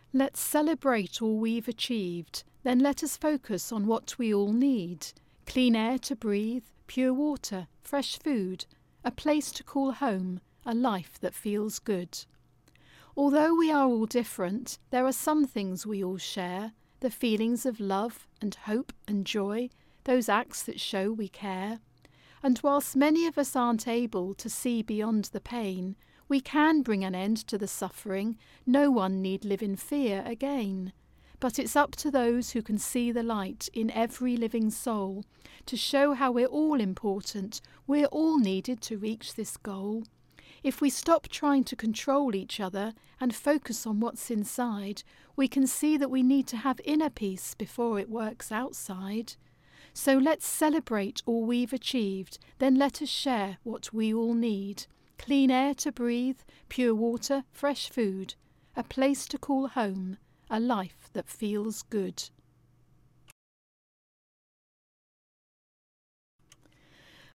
Let's celebrate all we've achieved, then let us focus on what we all need. Clean air to breathe, pure water, fresh food, a place to call home, a life that feels good. Although we are all different, there are some things we all share, the feelings of love and hope and joy, those acts that show we care. And whilst many of us aren't able to see beyond the pain, we can bring an end to the suffering. No one need live in fear again. But it's up to those who can see the light in every living soul to show how we're all important, we're all needed to reach this goal. If we stop trying to control each other and focus on what's inside, we can see that we need to have inner peace before it works outside. So let's celebrate all we've achieved, then let us share what we all need. Clean air to breathe, pure water, fresh food, a place to call home, a life that feels good.